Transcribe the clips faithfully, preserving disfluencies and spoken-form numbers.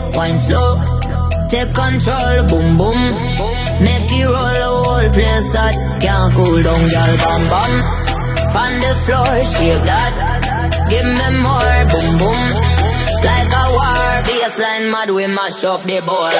wine slow, take control, boom boom. Make you roll the whole place hot, can't cool down, girl, bam bam. On the floor, shake that, give me more, boom boom. Like a war, bassline mad, we mash up the board.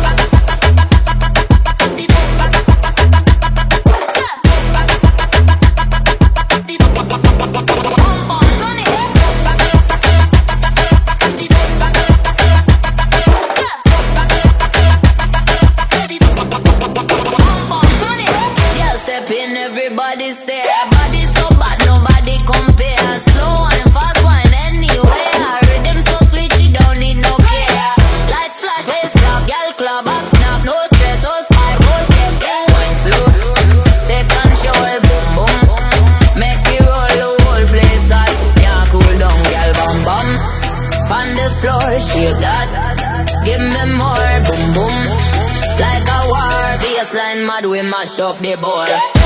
Everybody stay, body so bad, nobody compare. Slow and fast wine anywhere. Rhythm so sweet, you don't need no care. Lights flash, bass slap, girl club, back snap, no stress, no sky, roll tape, yeah. Wine slow, take control, boom boom. Make you roll the whole place hot, can't cool down, girl, bam bam. On the floor, shake that, give me more, boom boom. Like a war, bassline mad, we mash up the board.